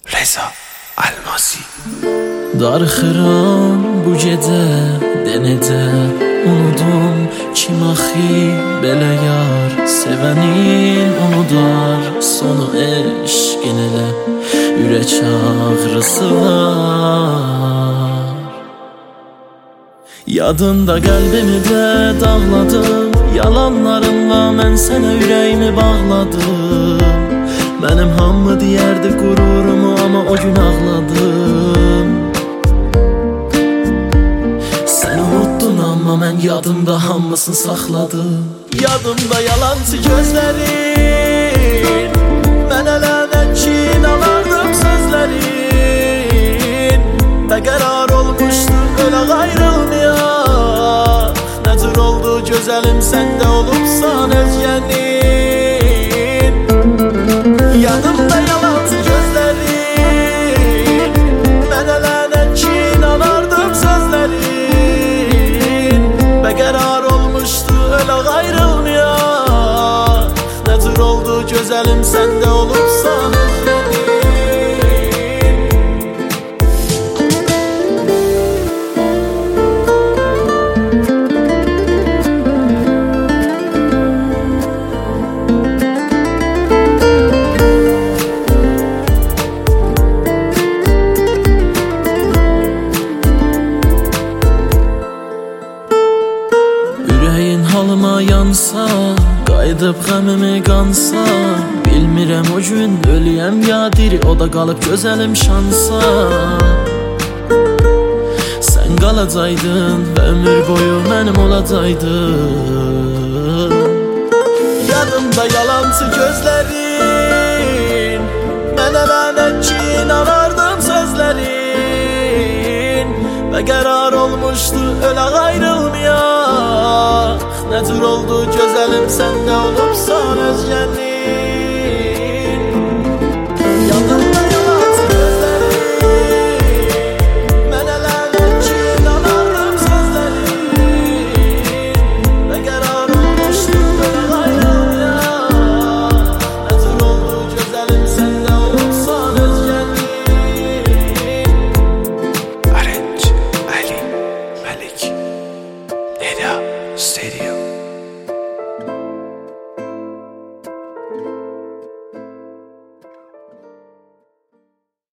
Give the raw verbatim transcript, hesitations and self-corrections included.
Reza Almasi. Darxıram bu gecə denəcə unudum kim axı belə yar sevənin unudar sonu eşqin elə ürək ağrısı var. Yadında qəlbimi də dağladım, yalanlarımla mən sənə ürəyimi bağladım. Mənim hamı deyərdi qururumu, amma o gün ağladım. Sən unuttun, amma mən yadımda hamısını saxladım. Yadımda yalancı gözlərin, mənə lənət ki inanardım sözlərin. Bəqərar olmuşdu ölək ayrılmayaq. Nə cür oldu gözəlim səndə olubsan özgənin. Yanımda yalancı gözlərin, mənə lənət ki inanardım sözlərin. Bəqərar olmuşdu ölək ayrılmayaq. Nə cür oldu gözəlim səndə olubsan özgənin. Halıma yansa, qayıdıb qəmimi qansa, bilmirəm o gün ölüyəm ya diri, o da qalıb gözəlim şansa. Sən qalacaqdın və ömür boyu mənim olacaqdın. Yadımda yalancı gözlərin, mənə lənət ki inanardım sözlərin. Bəqərar olmuşdu ölək ayrılmayaq. Nə cür oldu gözəlim səndə olubsan özgənin.